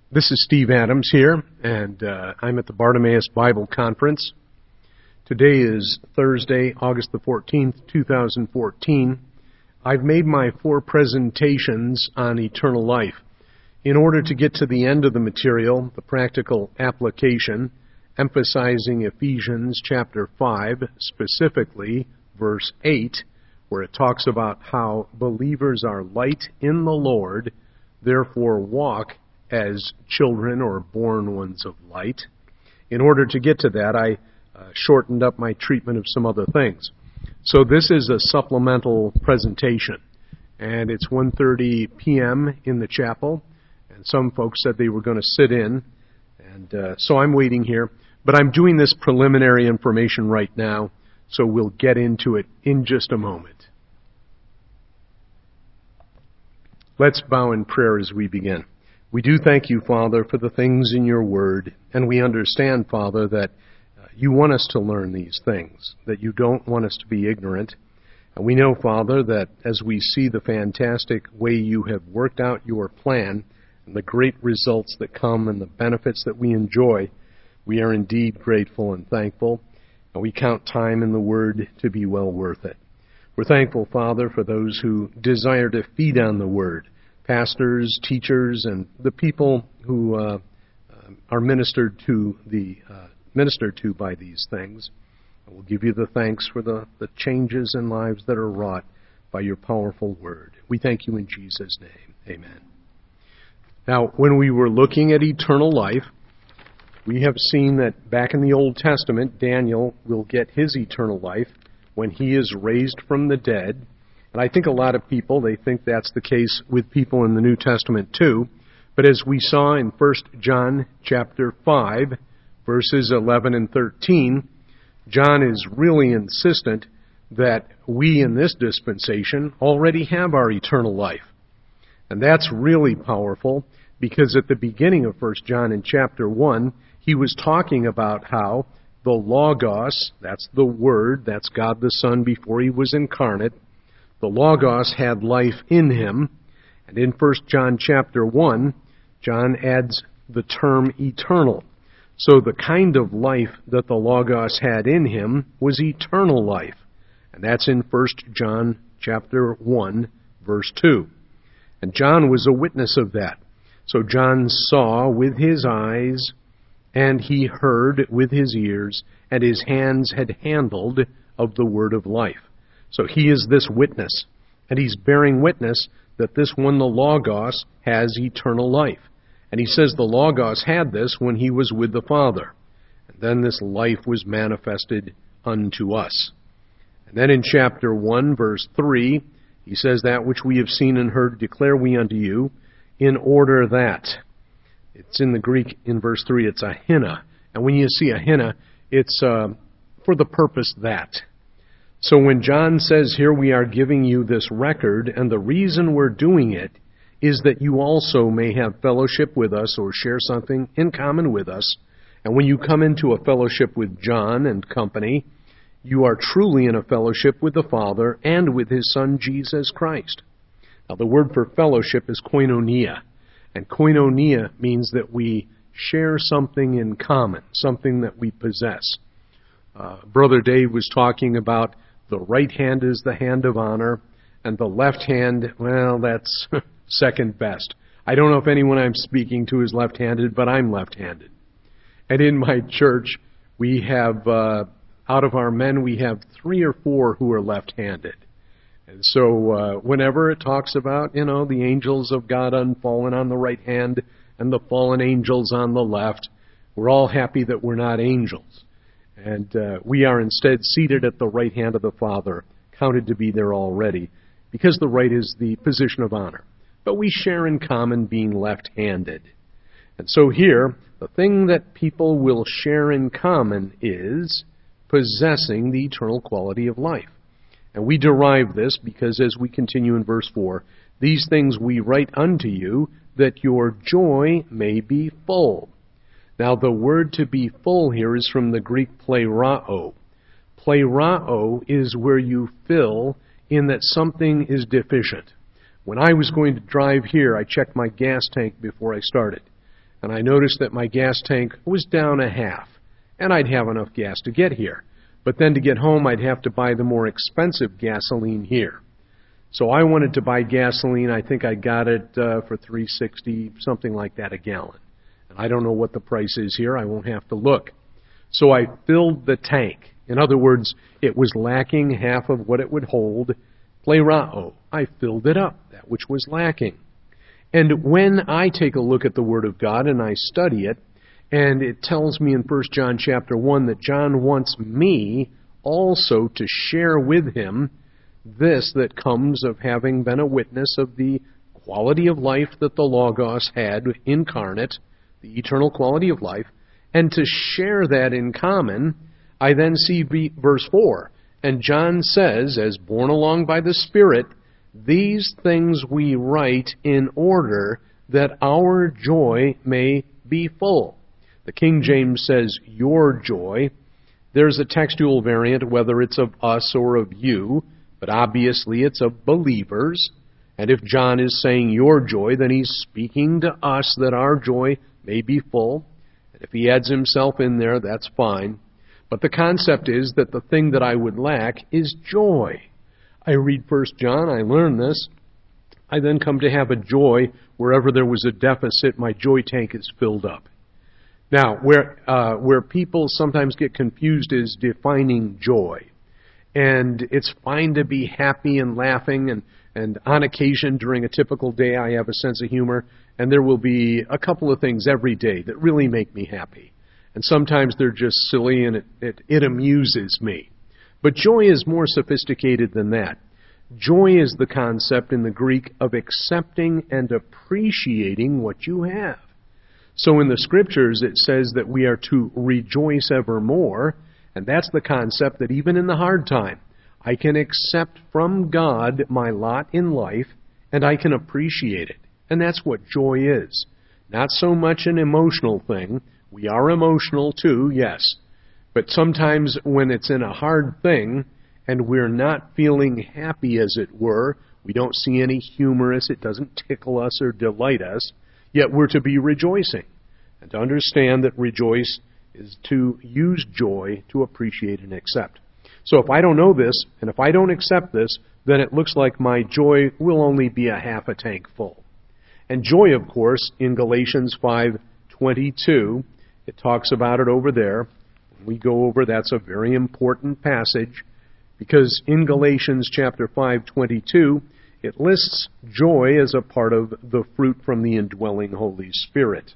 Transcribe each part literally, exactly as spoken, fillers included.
This is Steve Adams here, and uh, I'm at the Bartimaeus Bible Conference. Today is Thursday, August the fourteenth, two thousand fourteen. I've made my four presentations on eternal life. In order to get to the end of the material, the practical application, emphasizing Ephesians chapter five, specifically verse eight, where it talks about how believers are light in the Lord, therefore walk as children or born ones of light. In order to get to that, I uh, shortened up my treatment of some other things. So this is a supplemental presentation, and it's one thirty p.m. in the chapel, and some folks said they were going to sit in, and uh, so I'm waiting here. But I'm doing this preliminary information right now, so we'll get into it in just a moment. Let's bow in prayer as we begin. We do thank you, Father, for the things in your word, and we understand, Father, that uh, you want us to learn these things, that you don't want us to be ignorant. And we know, Father, that as we see the fantastic way you have worked out your plan and the great results that come and the benefits that we enjoy, we are indeed grateful and thankful, and we count time in the word to be well worth it. We're thankful, Father, for those who desire to feed on the word, pastors, teachers, and the people who uh, uh, are ministered to the uh, ministered to by these things. And we'll give you the thanks for the, the changes in lives that are wrought by your powerful word. We thank you in Jesus' name. Amen. Now, when we were looking at eternal life, we have seen that back in the Old Testament, Daniel will get his eternal life when he is raised from the dead. And I think a lot of people, they think that's the case with people in the New Testament too. But as we saw in First John chapter five, verses eleven and thirteen, John is really insistent that we in this dispensation already have our eternal life. And that's really powerful because at the beginning of First John in chapter one, he was talking about how the Logos, that's the Word, that's God the Son before he was incarnate, the Logos had life in him, and in First John chapter one, John adds the term eternal. So the kind of life that the Logos had in him was eternal life, and that's in First John chapter one, verse two. And John was a witness of that. So John saw with his eyes, and he heard with his ears, and his hands had handled of the word of life. So he is this witness, and he's bearing witness that this one, the Logos, has eternal life. And he says the Logos had this when he was with the Father. And then this life was manifested unto us. And then in chapter one, verse three, he says, that which we have seen and heard declare we unto you, in order that. It's in the Greek, in verse three, it's a hina. And when you see a hina, it's uh, for the purpose that. So when John says here we are giving you this record, and the reason we're doing it is that you also may have fellowship with us or share something in common with us. And when you come into a fellowship with John and company, you are truly in a fellowship with the Father and with his Son, Jesus Christ. Now the word for fellowship is koinonia. And koinonia means that we share something in common, something that we possess. Uh, Brother Dave was talking about the right hand is the hand of honor, and the left hand, well, that's second best. I don't know if anyone I'm speaking to is left-handed, but I'm left-handed. And in my church, we have, uh, out of our men, we have three or four who are left-handed. And so uh, whenever it talks about, you know, the angels of God unfallen on the right hand and the fallen angels on the left, we're all happy that we're not angels. And uh, we are instead seated at the right hand of the Father, counted to be there already, because the right is the position of honor. But we share in common being left-handed. And so here, the thing that people will share in common is possessing the eternal quality of life. And we derive this because as we continue in verse four, these things we write unto you, that your joy may be full. Now, the word to be full here is from the Greek plerao. Plerao is where you fill in that something is deficient. When I was going to drive here, I checked my gas tank before I started. and I noticed that my gas tank was down a half, and I'd have enough gas to get here. But then to get home, I'd have to buy the more expensive gasoline here. So I wanted to buy gasoline. I think I got it uh, for three dollars and sixty cents, something like that, a gallon. And I don't know what the price is here. I won't have to look. So I filled the tank. In other words, it was lacking half of what it would hold. Plerao. I filled it up, that which was lacking. And when I take a look at the Word of God and I study it, and it tells me in First John chapter one that John wants me also to share with him this that comes of having been a witness of the quality of life that the Logos had incarnate, the eternal quality of life, and to share that in common, I then see verse four. And John says, as borne along by the Spirit, these things we write in order that our joy may be full. The King James says, your joy. There's a textual variant, whether it's of us or of you, but obviously it's of believers. And if John is saying your joy, then he's speaking to us that our joy may be full. And if he adds himself in there, that's fine. But the concept is that the thing that I would lack is joy. I read First John, I learn this. I then come to have a joy wherever there was a deficit, my joy tank is filled up. Now, where uh, where people sometimes get confused is defining joy. And it's fine to be happy and laughing, and, and on occasion during a typical day I have a sense of humor, and there will be a couple of things every day that really make me happy. And sometimes they're just silly and it, it, it amuses me. But joy is more sophisticated than that. Joy is the concept in the Greek of accepting and appreciating what you have. So in the Scriptures it says that we are to rejoice evermore, and that's the concept that even in the hard time, I can accept from God my lot in life, and I can appreciate it. And that's what joy is. Not so much an emotional thing. We are emotional too, yes. But sometimes when it's in a hard thing, and we're not feeling happy as it were, we don't see any humorous, it doesn't tickle us or delight us, yet we're to be rejoicing. And to understand that rejoice is to use joy to appreciate and accept. So if I don't know this, and if I don't accept this, then it looks like my joy will only be a half a tank full. And joy, of course, in Galatians five twenty-two, it talks about it over there. When we go over, that's a very important passage, because in Galatians chapter five twenty-two, it lists joy as a part of the fruit from the indwelling Holy Spirit.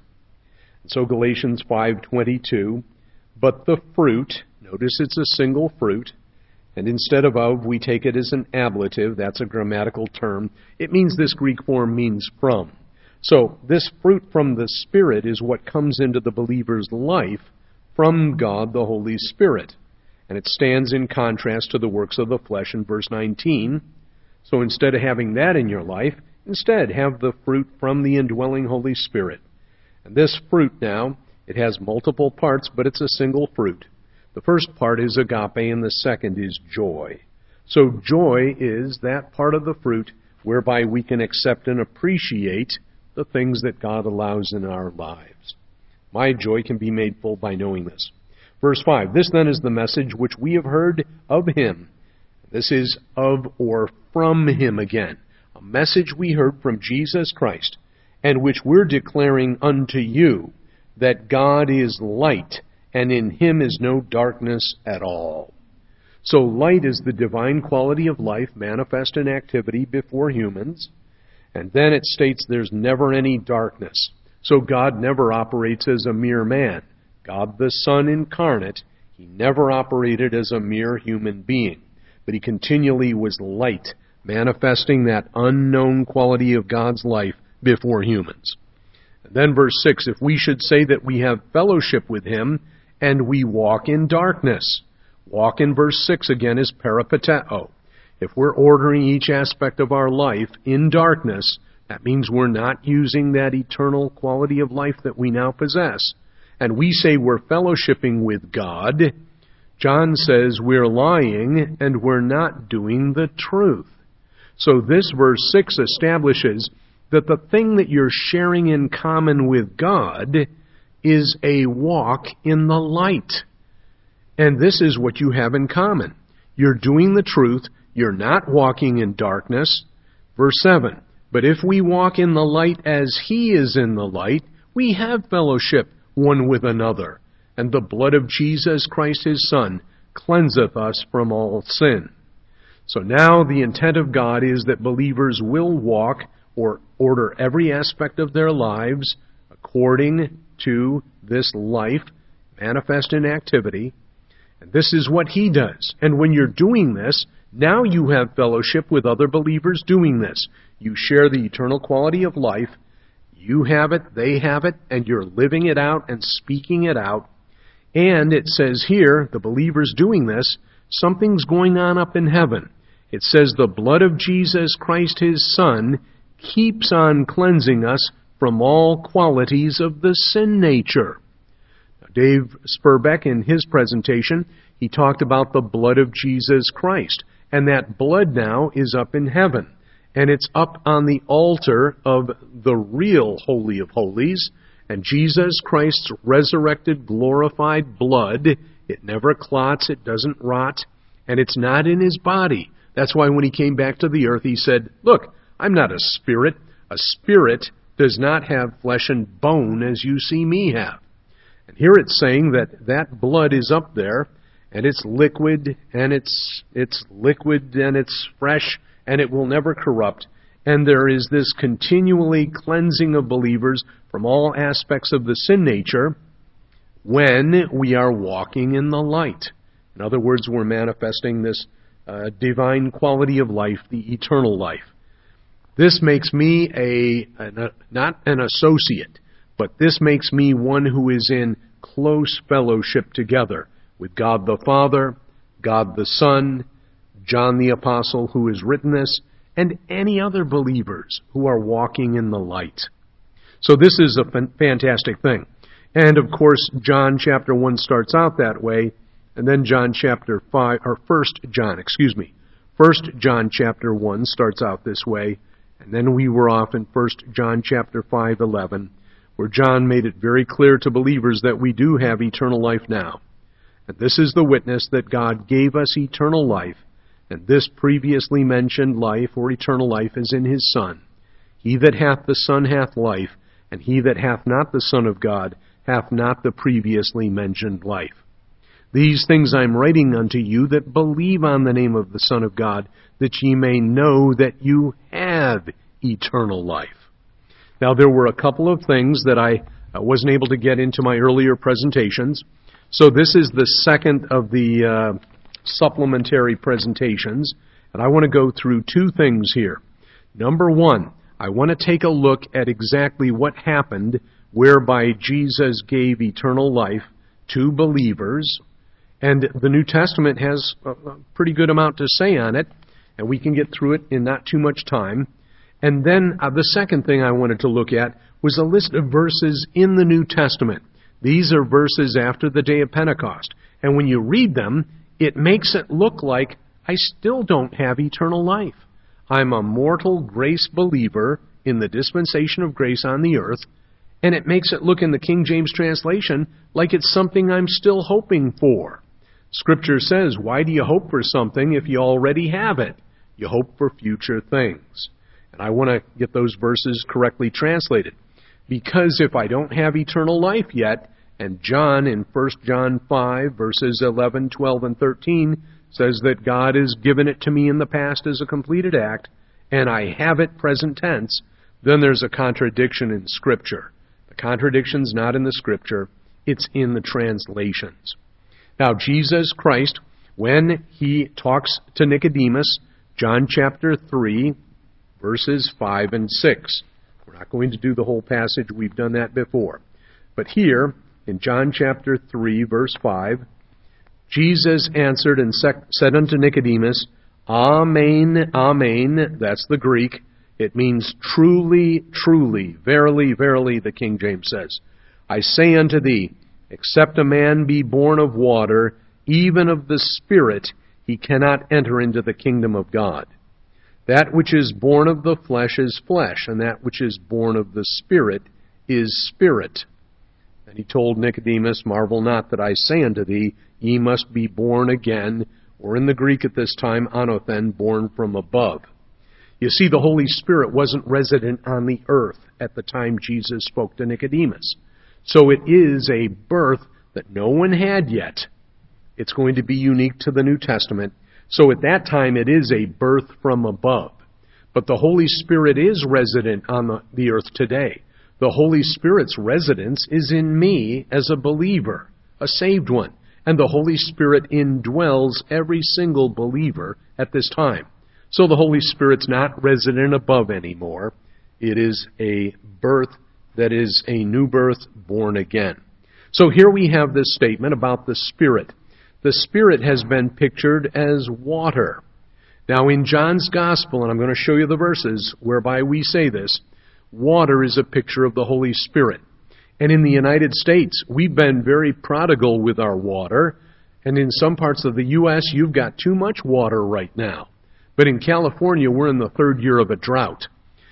So Galatians five twenty-two, but the fruit, notice it's a single fruit, and instead of of, we take it as an ablative. That's a grammatical term. It means this Greek form means from. So this fruit from the Spirit is what comes into the believer's life from God the Holy Spirit. And it stands in contrast to the works of the flesh in verse nineteen. So instead of having that in your life, instead have the fruit from the indwelling Holy Spirit. And this fruit now, it has multiple parts, but it's a single fruit. The first part is agape, and the second is joy. So joy is that part of the fruit whereby we can accept and appreciate the things that God allows in our lives. My joy can be made full by knowing this. Verse five, this then is the message which we have heard of him. This is of or from him again. A message we heard from Jesus Christ, and which we're declaring unto you, that God is light, and in him is no darkness at all. So light is the divine quality of life manifest in activity before humans. And then it states there's never any darkness. So God never operates as a mere man. God the Son incarnate, he never operated as a mere human being. But he continually was light, manifesting that unknown quality of God's life before humans. And then verse six, if we should say that we have fellowship with him, and we walk in darkness. Walk in verse six again is peripateo. If we're ordering each aspect of our life in darkness, that means we're not using that eternal quality of life that we now possess. And we say we're fellowshipping with God. John says we're lying and we're not doing the truth. So this verse six establishes that the thing that you're sharing in common with God is a walk in the light. And this is what you have in common. You're doing the truth. You're not walking in darkness. Verse seven, but if we walk in the light as He is in the light, we have fellowship one with another. And the blood of Jesus Christ His Son cleanseth us from all sin. So now the intent of God is that believers will walk or order every aspect of their lives according to this life manifest in activity. And this is what He does. And when you're doing this, now you have fellowship with other believers doing this. You share the eternal quality of life. You have it, they have it, and you're living it out and speaking it out. And it says here, the believers doing this, something's going on up in heaven. It says the blood of Jesus Christ His Son keeps on cleansing us from all qualities of the sin nature. Now, Dave Spurbeck, in his presentation, he talked about the blood of Jesus Christ. And that blood now is up in heaven. And it's up on the altar of the real Holy of Holies. And Jesus Christ's resurrected, glorified blood, it never clots, it doesn't rot, and it's not in His body. That's why when He came back to the earth, He said, look, I'm not a spirit. A spirit does not have flesh and bone as you see me have. And here it's saying that that blood is up there, and it's liquid, and it's it's liquid, and it's fresh, and it will never corrupt. And there is this continually cleansing of believers from all aspects of the sin nature when we are walking in the light. In other words, we're manifesting this uh, divine quality of life, the eternal life. This makes me a, a not an associate, but this makes me one who is in close fellowship together with God the Father, God the Son, John the Apostle who has written this, and any other believers who are walking in the light. So this is a fantastic thing. And of course, John chapter one starts out that way, and then John chapter five, or First John, excuse me, First John chapter one starts out this way, and then we were off in First John chapter five, eleven, where John made it very clear to believers that we do have eternal life now. And this is the witness that God gave us eternal life, and this previously mentioned life or eternal life is in His Son. He that hath the Son hath life, and he that hath not the Son of God hath not the previously mentioned life. These things I am writing unto you that believe on the name of the Son of God, that ye may know that you have eternal life. Now, there were a couple of things that I wasn't able to get into my earlier presentations. So this is the second of the uh, supplementary presentations, and I want to go through two things here. Number one, I want to take a look at exactly what happened whereby Jesus gave eternal life to believers, and the New Testament has a pretty good amount to say on it, and we can get through it in not too much time. And then uh, the second thing I wanted to look at was a list of verses in the New Testament. These are verses after the day of Pentecost, and when you read them, it makes it look like I still don't have eternal life. I'm a mortal grace believer in the dispensation of grace on the earth, and it makes it look in the King James translation like it's something I'm still hoping for. Scripture says, why do you hope for something if you already have it? You hope for future things. And I want to get those verses correctly translated. Because if I don't have eternal life yet, and John in First John five, verses eleven, twelve, and thirteen, says that God has given it to me in the past as a completed act, and I have it present tense, then there's a contradiction in Scripture. The contradiction's not in the Scripture, it's in the translations. Now, Jesus Christ, when He talks to Nicodemus, John chapter three, verses five and six. We're not going to do the whole passage, we've done that before. But here, in John chapter three, verse five, Jesus answered and said unto Nicodemus, Amen, Amen, that's the Greek. It means truly, truly, verily, verily, the King James says. I say unto thee, except a man be born of water, even of the Spirit, he cannot enter into the kingdom of God. That which is born of the flesh is flesh, and that which is born of the Spirit is spirit. And he told Nicodemus, Marvel not that I say unto thee, ye must be born again, or in the Greek at this time, anothen, born from above. You see, the Holy Spirit wasn't resident on the earth at the time Jesus spoke to Nicodemus. So it is a birth that no one had yet. It's going to be unique to the New Testament. So at that time, it is a birth from above. But the Holy Spirit is resident on the, the earth today. The Holy Spirit's residence is in me as a believer, a saved one. And the Holy Spirit indwells every single believer at this time. So the Holy Spirit's not resident above anymore. It is a birth that is a new birth, born again. So here we have this statement about the Spirit. The Spirit has been pictured as water. Now in John's Gospel, and I'm going to show you the verses whereby we say this, water is a picture of the Holy Spirit. And in the United States, we've been very prodigal with our water. And in some parts of the U S, you've got too much water right now. But in California, we're in the third year of a drought.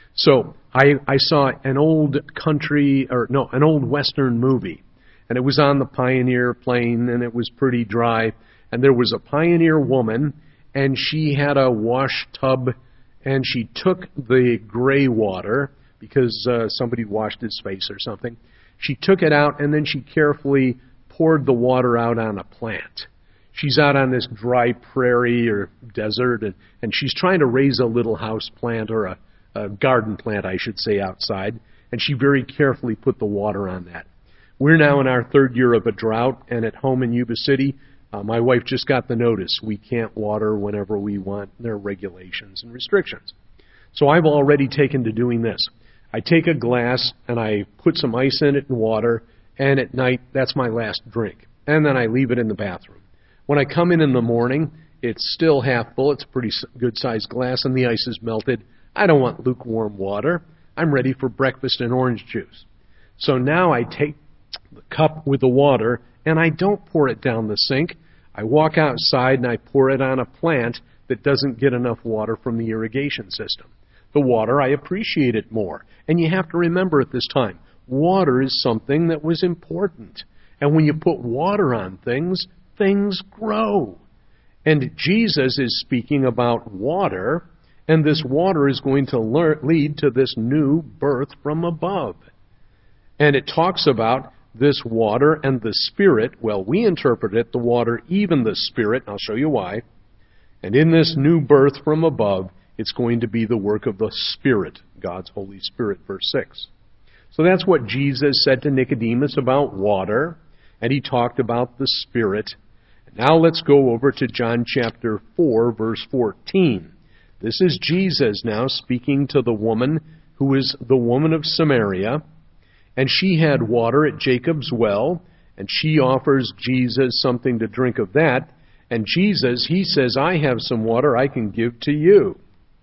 So I, I saw an old country, or no, an old Western movie. And it was on the Pioneer plane, and it was pretty dry. And there was a Pioneer woman, and she had a wash tub, and she took the gray water, because uh, somebody washed his face or something. She took it out, and then she carefully poured the water out on a plant. She's out on this dry prairie or desert, and, and she's trying to raise a little house plant, or a, a garden plant, I should say, outside. And she very carefully put the water on that. We're now in our third year of a drought, and at home in Yuba City, uh, my wife just got the notice. We can't water whenever we want. There are regulations and restrictions. So I've already taken to doing this. I take a glass, and I put some ice in it and water, and at night, that's my last drink. And then I leave it in the bathroom. When I come in in the morning, it's still half full. It's a pretty good-sized glass, and the ice is melted. I don't want lukewarm water. I'm ready for breakfast and orange juice. So now I take the cup with the water, and I don't pour it down the sink. I walk outside, and I pour it on a plant that doesn't get enough water from the irrigation system. The water, I appreciate it more. And you have to remember at this time, water is something that was important. And when you put water on things, things grow. And Jesus is speaking about water, and this water is going to learn, lead to this new birth from above. And it talks about this water and the Spirit. Well, we interpret it, the water, even the Spirit. I'll show you why. And in this new birth from above, it's going to be the work of the Spirit, God's Holy Spirit, verse six. So that's what Jesus said to Nicodemus about water, and he talked about the Spirit. Now let's go over to John chapter four, verse fourteen. This is Jesus now speaking to the woman who is the woman of Samaria, and she had water at Jacob's well, and she offers Jesus something to drink of that, and Jesus, he says, I have some water I can give to you.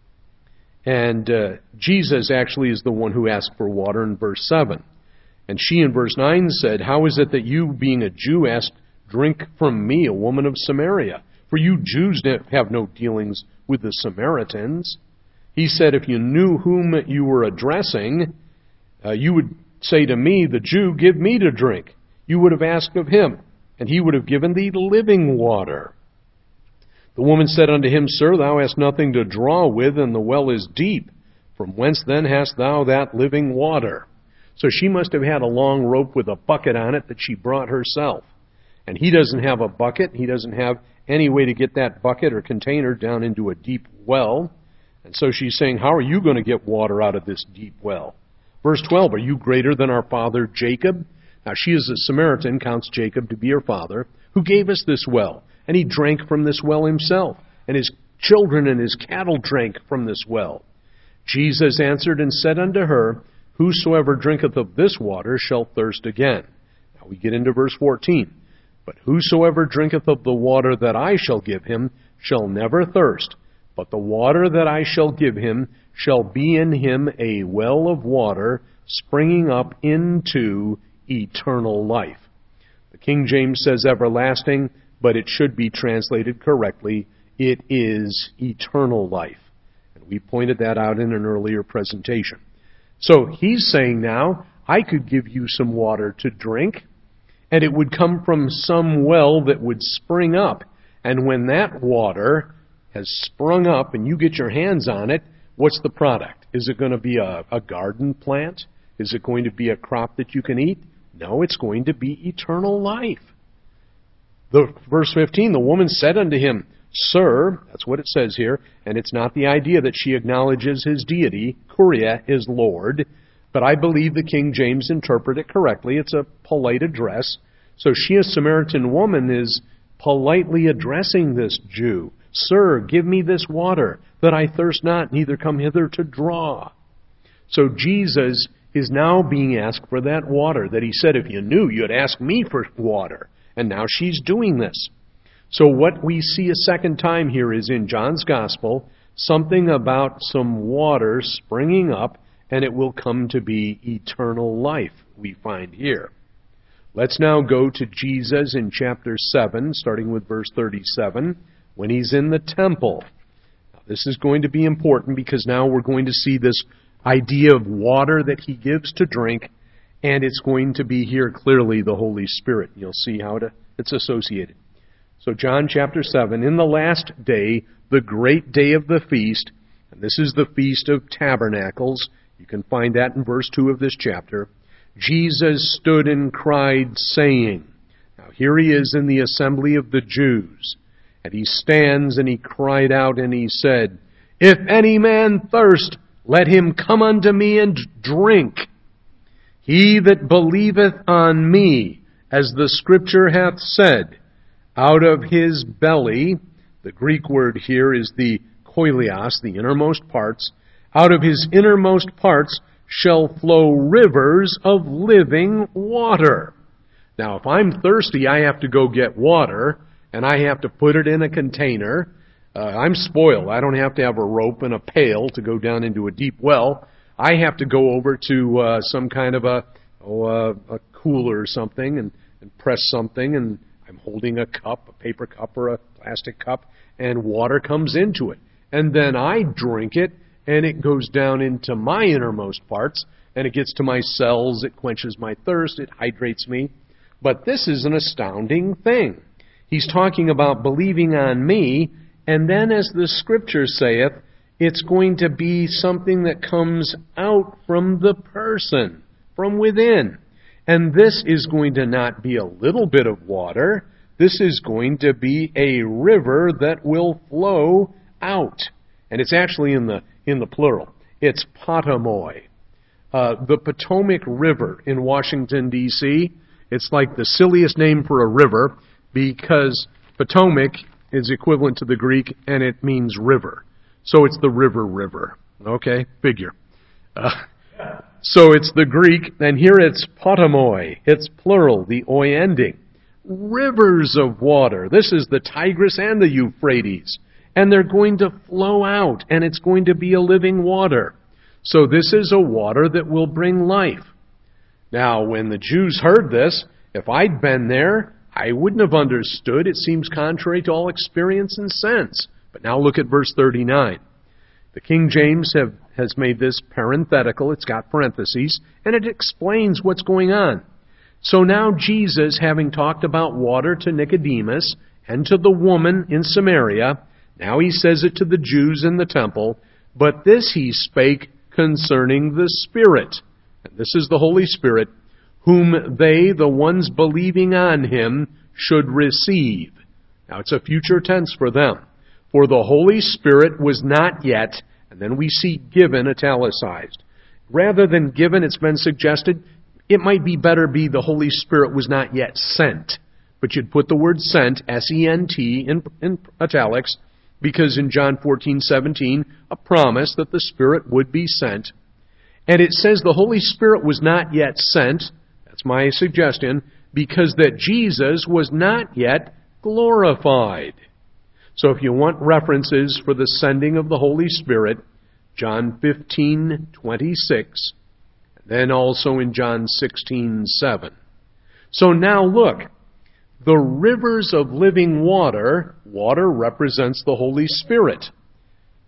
And uh, Jesus actually is the one who asked for water in verse seven. And she in verse nine said, how is it that you, being a Jew, ask drink from me, a woman of Samaria? For you Jews have no dealings with the Samaritans. He said, if you knew whom you were addressing, uh, you would say to me, the Jew, give me to drink. You would have asked of him, and he would have given thee living water. The woman said unto him, Sir, thou hast nothing to draw with, and the well is deep. From whence then hast thou that living water? So she must have had a long rope with a bucket on it that she brought herself. And he doesn't have a bucket. He doesn't have any way to get that bucket or container down into a deep well. And so she's saying, how are you going to get water out of this deep well? Verse twelve, are you greater than our father Jacob? Now she is a Samaritan, counts Jacob to be her father, who gave us this well. And he drank from this well himself, and his children and his cattle drank from this well. Jesus answered and said unto her, whosoever drinketh of this water shall thirst again. Now we get into verse fourteen. But whosoever drinketh of the water that I shall give him shall never thirst, but the water that I shall give him shall be in him a well of water springing up into eternal life. The King James says everlasting, but it should be translated correctly. It is eternal life. And We pointed that out in an earlier presentation. So he's saying now, I could give you some water to drink, and it would come from some well that would spring up. And when that water has sprung up and you get your hands on it, what's the product? Is it going to be a, a garden plant? Is it going to be a crop that you can eat? No, it's going to be eternal life. The, verse fifteen, the woman said unto him, Sir, that's what it says here, and it's not the idea that she acknowledges his deity, Kuria, is Lord, but I believe the King James interpret it correctly. It's a polite address. So she, a Samaritan woman, is politely addressing this Jew. Sir, give me this water, that I thirst not, neither come hither to draw. So Jesus is now being asked for that water that he said, if you knew, you'd ask me for water. And now she's doing this. So what we see a second time here is in John's Gospel, something about some water springing up, and it will come to be eternal life, we find here. Let's now go to Jesus in chapter seven, starting with verse thirty-seven, when he's in the temple. Now, this is going to be important because now we're going to see this idea of water that he gives to drink, and it's going to be here clearly the Holy Spirit. You'll see how it's associated. So John chapter seven, in the last day, the great day of the feast, and this is the Feast of Tabernacles. You can find that in verse two of this chapter. Jesus stood and cried, saying, now here he is in the assembly of the Jews, and he stands and he cried out and he said, If any man thirst, let him come unto me and drink. He that believeth on me, as the Scripture hath said, out of his belly, the Greek word here is the koilios, the innermost parts, out of his innermost parts shall flow rivers of living water. Now, if I'm thirsty, I have to go get water, and I have to put it in a container. Uh, I'm spoiled. I don't have to have a rope and a pail to go down into a deep well. I have to go over to uh, some kind of a, oh, uh, a cooler or something and, and press something, and I'm holding a cup, a paper cup or a plastic cup, and water comes into it. And then I drink it, and it goes down into my innermost parts, and it gets to my cells, it quenches my thirst, it hydrates me. But this is an astounding thing. He's talking about believing on me, and then as the Scripture saith, it's going to be something that comes out from the person, from within. And this is going to not be a little bit of water. This is going to be a river that will flow out. And it's actually in the in the plural. It's Potamoi. Uh, the Potomac River in Washington, D C, it's like the silliest name for a river because Potomac is equivalent to the Greek and it means river. So it's the river river. Okay? Figure. Uh, so it's the Greek, and here it's Potamoi. It's plural, the oi ending. Rivers of water. This is the Tigris and the Euphrates. And they're going to flow out, and it's going to be a living water. So this is a water that will bring life. Now, when the Jews heard this, if I'd been there, I wouldn't have understood. It seems contrary to all experience and sense. But now look at verse thirty-nine. The King James have, has made this parenthetical. It's got parentheses, and it explains what's going on. So now Jesus, having talked about water to Nicodemus and to the woman in Samaria, now he says it to the Jews in the temple, but this he spake concerning the Spirit. And this is the Holy Spirit, whom they, the ones believing on him, should receive. Now it's a future tense for them. For the Holy Spirit was not yet, and then we see given italicized. Rather than given, it's been suggested, it might be better be the Holy Spirit was not yet sent. But you'd put the word sent, S E N T, in, in italics, because in John fourteen seventeen, a promise that the Spirit would be sent. And it says the Holy Spirit was not yet sent, that's my suggestion, because that Jesus was not yet glorified. So if you want references for the sending of the Holy Spirit, John fifteen twenty-six, then also in John sixteen seven. So now look, the rivers of living water, water represents the Holy Spirit.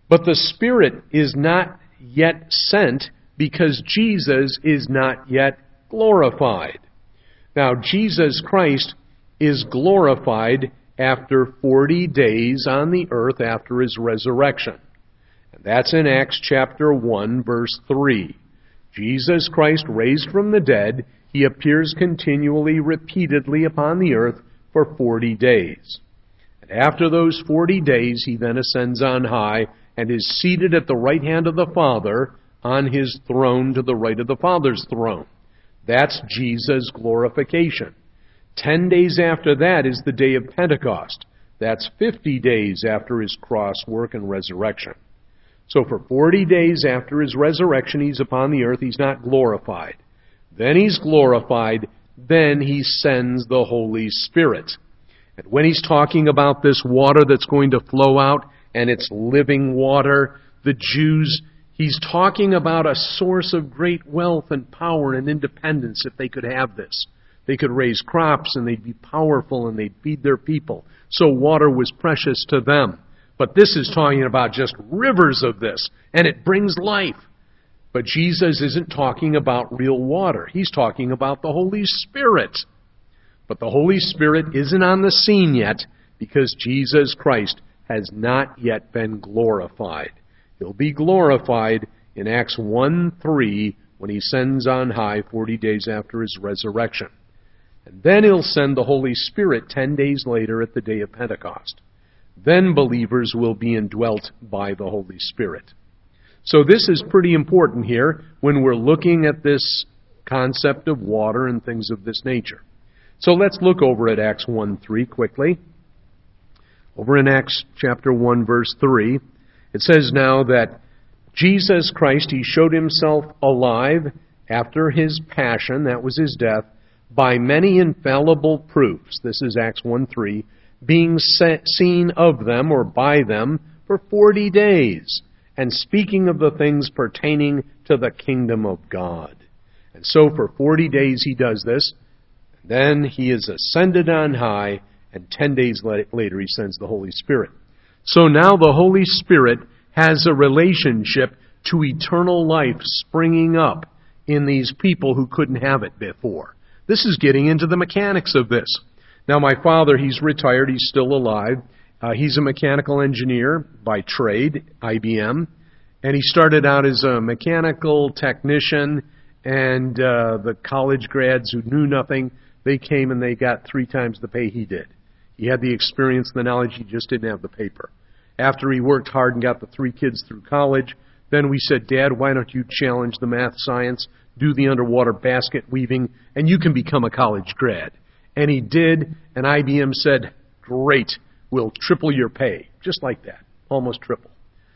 But the Spirit is not yet sent because Jesus is not yet glorified. Now, Jesus Christ is glorified after forty days on the earth after his resurrection. And that's in Acts chapter one, verse three. Jesus Christ raised from the dead, he appears continually, repeatedly upon the earth for forty days. And after those forty days, he then ascends on high and is seated at the right hand of the Father on his throne to the right of the Father's throne. That's Jesus' glorification. Ten days after that is the day of Pentecost. That's fifty days after his cross work and resurrection. So for forty days after his resurrection, he's upon the earth. He's not glorified. Then he's glorified. Then he sends the Holy Spirit. And when he's talking about this water that's going to flow out, and it's living water, the Jews, he's talking about a source of great wealth and power and independence if they could have this. They could raise crops and they'd be powerful and they'd feed their people. So water was precious to them. But this is talking about just rivers of this, and it brings life. But Jesus isn't talking about real water. He's talking about the Holy Spirit. But the Holy Spirit isn't on the scene yet because Jesus Christ has not yet been glorified. He'll be glorified in Acts one three when he sends on high forty days after his resurrection. And then he'll send the Holy Spirit ten days later at the day of Pentecost. Then believers will be indwelt by the Holy Spirit. So this is pretty important here when we're looking at this concept of water and things of this nature. So let's look over at Acts one three quickly. Over in Acts chapter one, verse three, it says now that Jesus Christ, he showed himself alive after his passion, that was his death, by many infallible proofs. This is Acts one three. Being seen of them or by them for forty days, and speaking of the things pertaining to the kingdom of God. And so for forty days he does this. Then he is ascended on high, and ten days later he sends the Holy Spirit. So now the Holy Spirit has a relationship to eternal life springing up in these people who couldn't have it before. This is getting into the mechanics of this. Now, my father, he's retired. He's still alive. Uh, he's a mechanical engineer by trade, I B M. And he started out as a mechanical technician, and uh, the college grads who knew nothing, they came and they got three times the pay he did. He had the experience, the knowledge, he just didn't have the paper. After he worked hard and got the three kids through college, then we said, Dad, why don't you challenge the math science, do the underwater basket weaving, and you can become a college grad. And he did, and I B M said, great, we'll triple your pay. Just like that, almost triple.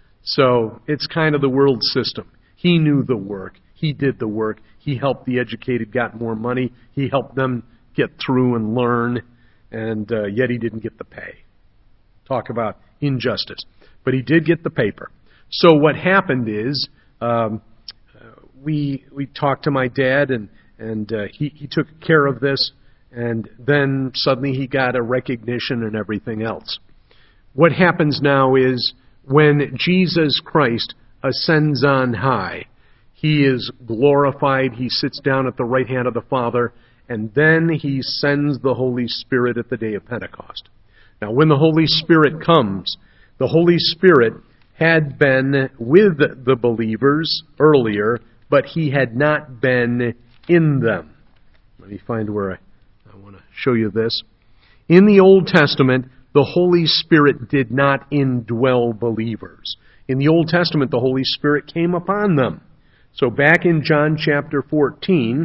So it's kind of the world system. He knew the work. He did the work. He helped the educated, got more money. He helped them get through and learn, and uh, yet he didn't get the pay. Talk about injustice. But he did get the paper. So what happened is um, we we talked to my dad, and, and uh, he, he took care of this. And then suddenly he got a recognition and everything else. What happens now is when Jesus Christ ascends on high, he is glorified, he sits down at the right hand of the Father, and then he sends the Holy Spirit at the day of Pentecost. Now, when the Holy Spirit comes, the Holy Spirit had been with the believers earlier, but he had not been in them. Let me find where I... I want to show you this. In the Old Testament, the Holy Spirit did not indwell believers. In the Old Testament, the Holy Spirit came upon them. So back in John chapter fourteen,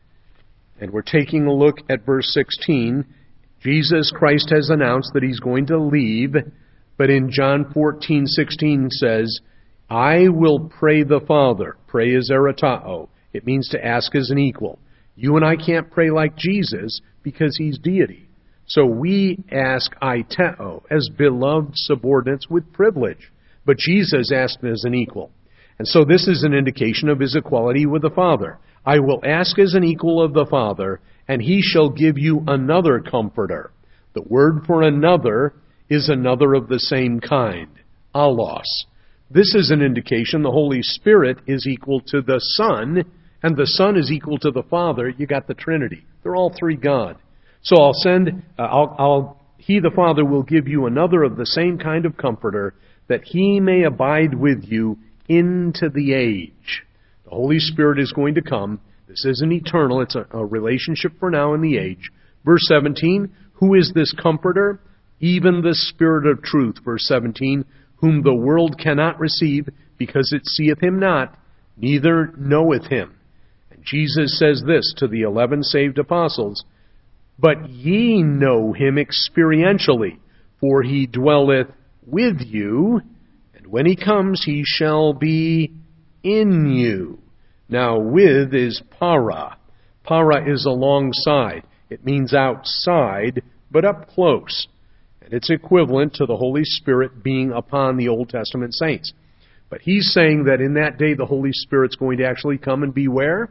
and we're taking a look at verse sixteen, Jesus Christ has announced that he's going to leave, but in John fourteen sixteen says, I will pray the Father. Pray is eratao. It means to ask as an equal. You and I can't pray like Jesus because he's deity. So we ask aiteo, as beloved subordinates with privilege. But Jesus asked as an equal. And so this is an indication of his equality with the Father. I will ask as an equal of the Father, and he shall give you another comforter. The word for another is another of the same kind, allos. This is an indication the Holy Spirit is equal to the Son, and the Son is equal to the Father. You got the Trinity. They're all three God. So I'll send, uh, I'll, I'll, He the Father will give you another of the same kind of Comforter, that He may abide with you into the age. The Holy Spirit is going to come. This isn't eternal. It's a, a relationship for now in the age. Verse seventeen, who is this Comforter? Even the Spirit of truth. Verse seventeen, whom the world cannot receive, because it seeth Him not, neither knoweth Him. And Jesus says this to the eleven saved apostles, but ye know Him experientially, for He dwelleth with you, and when He comes, He shall be in you. Now, with is para. Para is alongside. It means outside, but up close. And it's equivalent to the Holy Spirit being upon the Old Testament saints. But He's saying that in that day, the Holy Spirit's going to actually come and be where?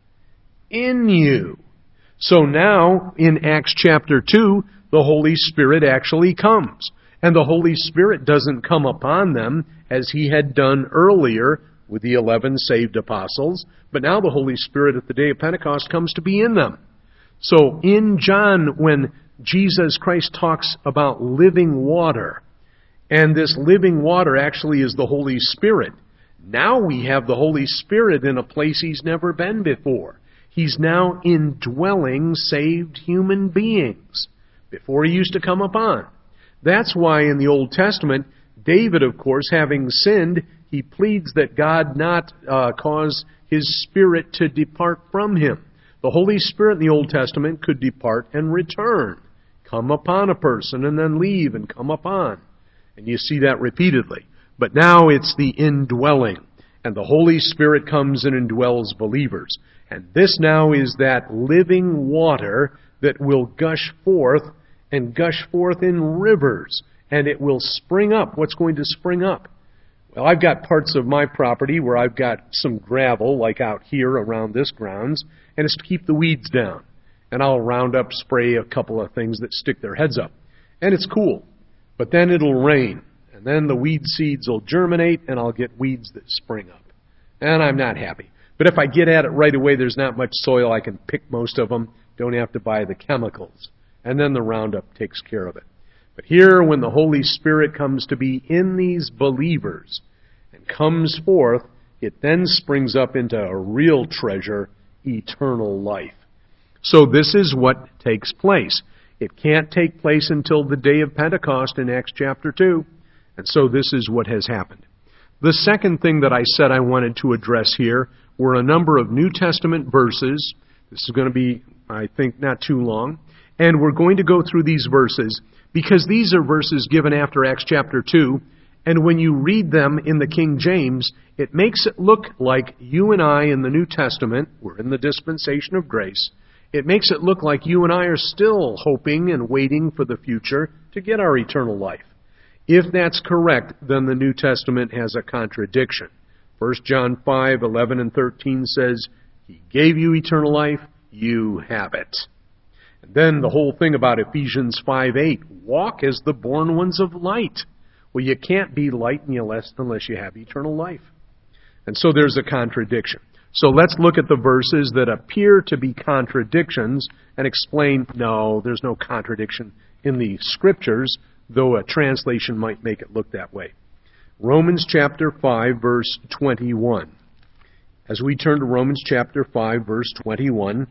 In you. So now, in Acts chapter two, the Holy Spirit actually comes. And the Holy Spirit doesn't come upon them as He had done earlier with the eleven saved apostles. But now the Holy Spirit at the day of Pentecost comes to be in them. So in John, when Jesus Christ talks about living water, and this living water actually is the Holy Spirit, now we have the Holy Spirit in a place He's never been before. He's now indwelling saved human beings. Before He used to come upon. That's why in the Old Testament, David, of course, having sinned, he pleads that God not uh, cause His Spirit to depart from him. The Holy Spirit in the Old Testament could depart and return. Come upon a person and then leave and come upon. And you see that repeatedly. But now it's the indwelling. And the Holy Spirit comes and indwells believers. And this now is that living water that will gush forth and gush forth in rivers. And it will spring up. What's going to spring up? Well, I've got parts of my property where I've got some gravel, like out here around this grounds, and it's to keep the weeds down. And I'll round up, spray a couple of things that stick their heads up. And it's cool. But then it'll rain. And then the weed seeds will germinate, and I'll get weeds that spring up. And I'm not happy. But if I get at it right away, there's not much soil. I can pick most of them. Don't have to buy the chemicals. And then the Roundup takes care of it. But here, when the Holy Spirit comes to be in these believers and comes forth, it then springs up into a real treasure, eternal life. So this is what takes place. It can't take place until the day of Pentecost in Acts chapter two. And so this is what has happened. The second thing that I said I wanted to address here were a number of New Testament verses. This is going to be, I think, not too long. And we're going to go through these verses because these are verses given after Acts chapter two. And when you read them in the King James, it makes it look like you and I in the New Testament, we're in the dispensation of grace, it makes it look like you and I are still hoping and waiting for the future to get our eternal life. If that's correct, then the New Testament has a contradiction. First John five, eleven and thirteen says, He gave you eternal life, you have it. And then the whole thing about Ephesians five eight, walk as the born ones of light. Well, you can't be light unless you have eternal life. And so there's a contradiction. So let's look at the verses that appear to be contradictions and explain, no, there's no contradiction in the Scriptures, though a translation might make it look that way. Romans chapter five, verse twenty-one. As we turn to Romans chapter five, verse twenty-one,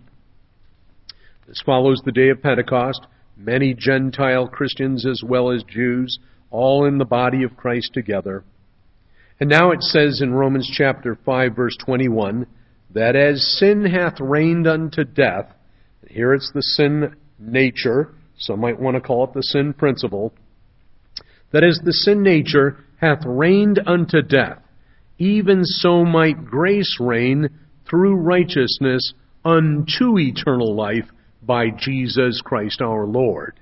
this follows the day of Pentecost. Many Gentile Christians as well as Jews, all in the body of Christ together. And now it says in Romans chapter five, verse twenty-one, that as sin hath reigned unto death, here it's the sin nature, some might want to call it the sin principle, that as the sin nature hath reigned unto death, even so might grace reign through righteousness unto eternal life by Jesus Christ our Lord.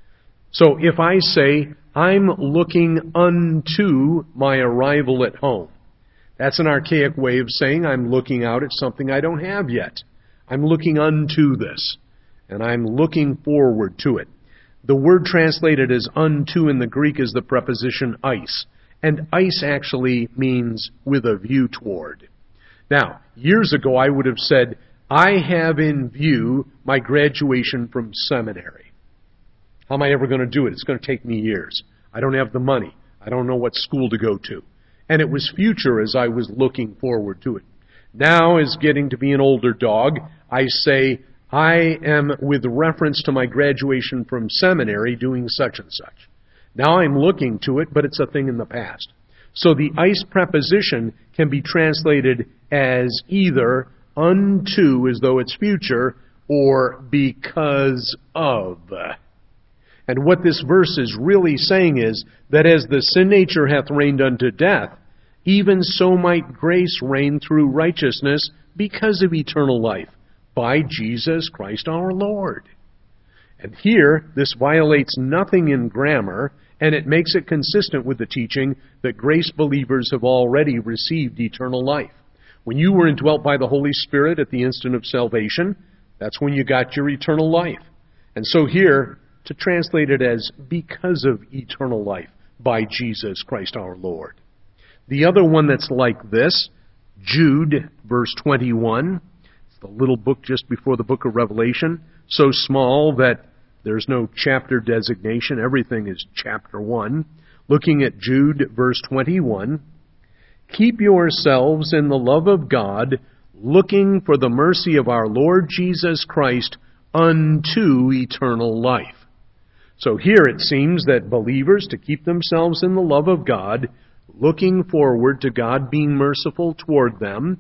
So if I say, I'm looking unto my arrival at home, that's an archaic way of saying I'm looking out at something I don't have yet. I'm looking unto this, and I'm looking forward to it. The word translated as unto in the Greek is the preposition eis, and ice actually means with a view toward. Now, years ago I would have said, I have in view my graduation from seminary. How am I ever going to do it? It's going to take me years. I don't have the money. I don't know what school to go to. And it was future as I was looking forward to it. Now, as getting to be an older dog, I say, I am, with reference to my graduation from seminary, doing such and such. Now I'm looking to it, but it's a thing in the past. So the ice preposition can be translated as either unto, as though it's future, or because of. And what this verse is really saying is that as the sin nature hath reigned unto death, even so might grace reign through righteousness because of eternal life, by Jesus Christ our Lord. And here, this violates nothing in grammar, and it makes it consistent with the teaching that grace believers have already received eternal life. When you were indwelt by the Holy Spirit at the instant of salvation, that's when you got your eternal life. And so here, to translate it as because of eternal life by Jesus Christ our Lord. The other one that's like this, Jude, verse twenty-one. It's the little book just before the book of Revelation, so small that there's no chapter designation. Everything is chapter one. Looking at Jude, verse twenty-one. Keep yourselves in the love of God, looking for the mercy of our Lord Jesus Christ unto eternal life. So here it seems that believers, to keep themselves in the love of God, looking forward to God being merciful toward them,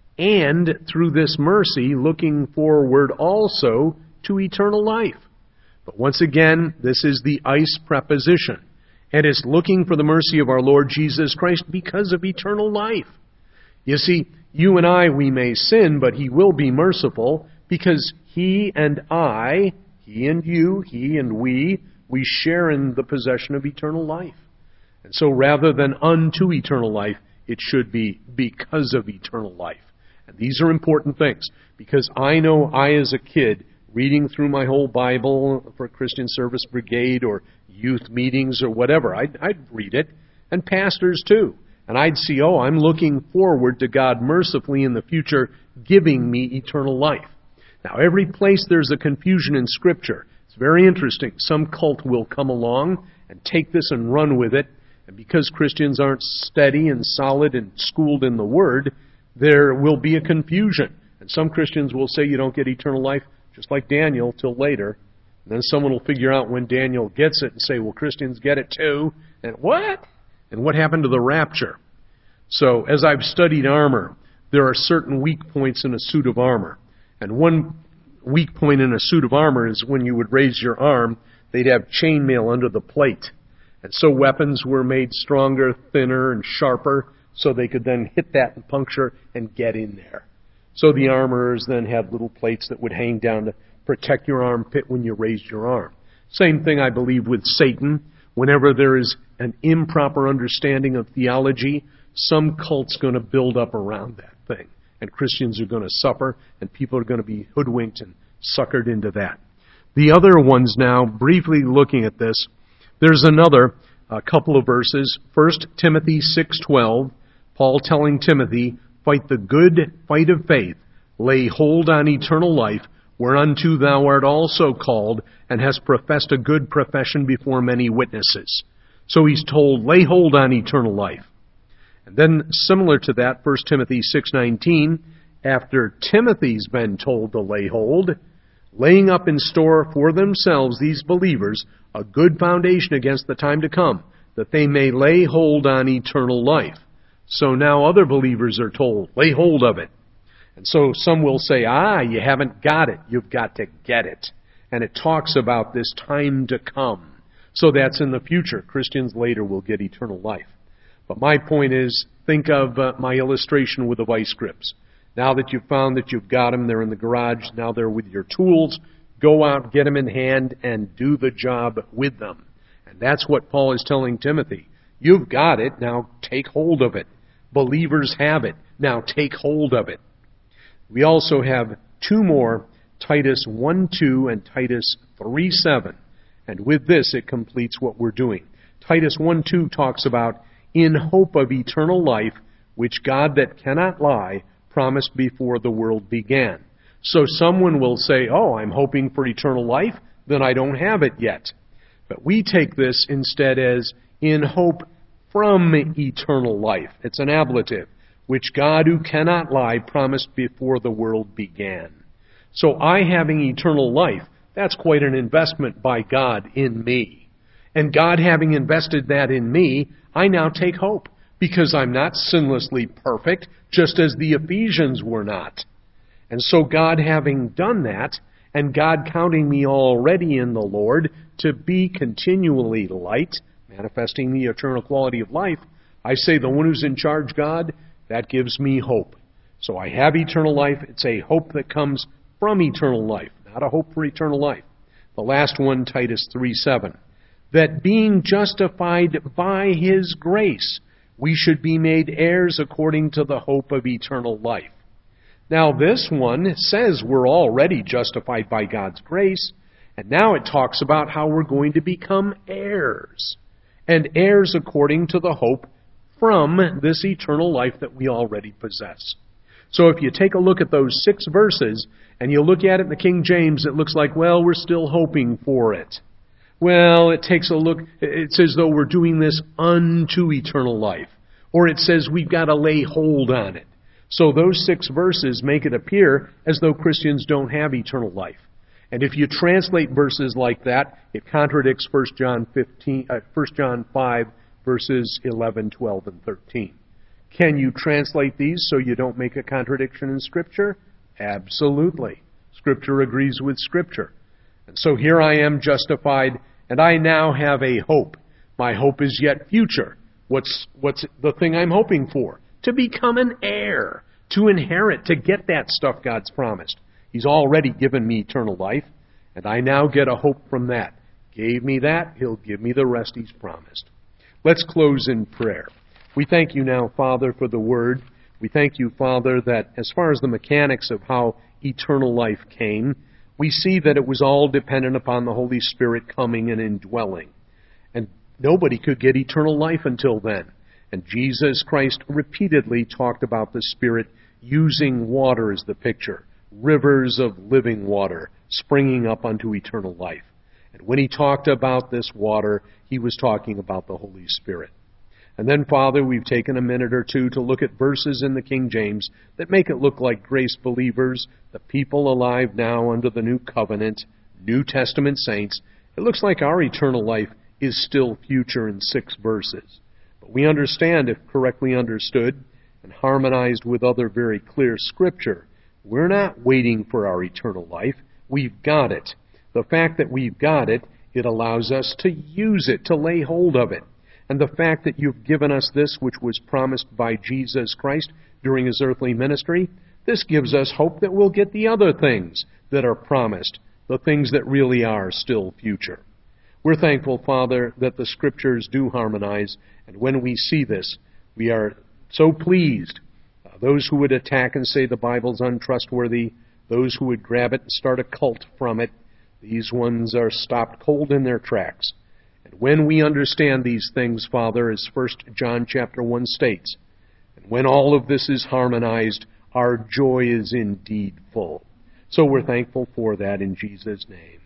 and through this mercy, looking forward also to eternal life. But once again, this is the ice preposition, and it's looking for the mercy of our Lord Jesus Christ because of eternal life. You see, you and I, we may sin, but He will be merciful because He and I, He and you, He and we, we share in the possession of eternal life. And so rather than unto eternal life, it should be because of eternal life. And these are important things, because I know I, as a kid, reading through my whole Bible for Christian Service Brigade or youth meetings or whatever, I'd, I'd read it, and pastors too. And I'd see, oh, I'm looking forward to God mercifully in the future giving me eternal life. Now, every place there's a confusion in Scripture. It's very interesting. Some cult will come along and take this and run with it. And because Christians aren't steady and solid and schooled in the Word, there will be a confusion. And some Christians will say you don't get eternal life, just like Daniel, till later. And then someone will figure out when Daniel gets it and say, well, Christians get it too. And what? And what happened to the rapture? So, as I've studied armor, there are certain weak points in a suit of armor. And one weak point in a suit of armor is when you would raise your arm, they'd have chainmail under the plate. And so weapons were made stronger, thinner, and sharper, so they could then hit that and puncture and get in there. So the armorers then had little plates that would hang down to protect your armpit when you raised your arm. Same thing, I believe, with Satan. Whenever there is an improper understanding of theology, some cult's going to build up around that thing. And Christians are going to suffer, and people are going to be hoodwinked and suckered into that. The other ones now, briefly looking at this, there's another uh, couple of verses. First Timothy six twelve, Paul telling Timothy, fight the good fight of faith, lay hold on eternal life, whereunto thou art also called, and hast professed a good profession before many witnesses. So he's told, lay hold on eternal life. And then, similar to that, First Timothy six nineteen, after Timothy's been told to lay hold, laying up in store for themselves, these believers, a good foundation against the time to come, that they may lay hold on eternal life. So now other believers are told, lay hold of it. And so some will say, ah, you haven't got it. You've got to get it. And it talks about this time to come. So that's in the future. Christians later will get eternal life. But my point is, think of uh, my illustration with the vice grips. Now that you've found that you've got them, they're in the garage, now they're with your tools, go out, get them in hand, and do the job with them. And that's what Paul is telling Timothy. You've got it, now take hold of it. Believers have it, now take hold of it. We also have two more, Titus one two and Titus three seven. And with this, it completes what we're doing. Titus one two talks about, in hope of eternal life, which God that cannot lie promised before the world began. So someone will say, oh, I'm hoping for eternal life, then I don't have it yet. But we take this instead as in hope from eternal life. It's an ablative, which God who cannot lie promised before the world began. So I having eternal life, that's quite an investment by God in me. And God having invested that in me, I now take hope, because I'm not sinlessly perfect, just as the Ephesians were not. And so God having done that, and God counting me already in the Lord to be continually light, manifesting the eternal quality of life, I say the one who's in charge, God, that gives me hope. So I have eternal life. It's a hope that comes from eternal life, not a hope for eternal life. The last one, Titus three seven, that being justified by His grace, we should be made heirs according to the hope of eternal life. Now this one says we're already justified by God's grace, and now it talks about how we're going to become heirs, and heirs according to the hope from this eternal life that we already possess. So if you take a look at those six verses, and you look at it in the King James, it looks like, well, we're still hoping for it. Well, it takes a look, it's as though we're doing this unto eternal life. Or it says we've got to lay hold on it. So those six verses make it appear as though Christians don't have eternal life. And if you translate verses like that, it contradicts First John fifteen, uh, First John five, verses eleven, twelve, and thirteen. Can you translate these so you don't make a contradiction in Scripture? Absolutely. Scripture agrees with Scripture. And so here I am justified, and I now have a hope. My hope is yet future. What's, what's the thing I'm hoping for? To become an heir, to inherit, to get that stuff God's promised. He's already given me eternal life, and I now get a hope from that. Gave me that, He'll give me the rest He's promised. Let's close in prayer. We thank you now, Father, for the Word. We thank you, Father, that as far as the mechanics of how eternal life came, we see that it was all dependent upon the Holy Spirit coming and indwelling. And nobody could get eternal life until then. And Jesus Christ repeatedly talked about the Spirit using water as the picture, rivers of living water springing up unto eternal life. And when He talked about this water, He was talking about the Holy Spirit. And then, Father, we've taken a minute or two to look at verses in the King James that make it look like grace believers, the people alive now under the new covenant, New Testament saints. It looks like our eternal life is still future in six verses. But we understand, if correctly understood and harmonized with other very clear Scripture, we're not waiting for our eternal life. We've got it. The fact that we've got it, it allows us to use it, to lay hold of it. And the fact that you've given us this which was promised by Jesus Christ during His earthly ministry, this gives us hope that we'll get the other things that are promised, the things that really are still future. We're thankful, Father, that the Scriptures do harmonize, and when we see this, we are so pleased. Uh, those who would attack and say the Bible's untrustworthy, those who would grab it and start a cult from it, these ones are stopped cold in their tracks. And when we understand these things, Father, as First John chapter one states, and when all of this is harmonized, our joy is indeed full. So we're thankful for that in Jesus' name.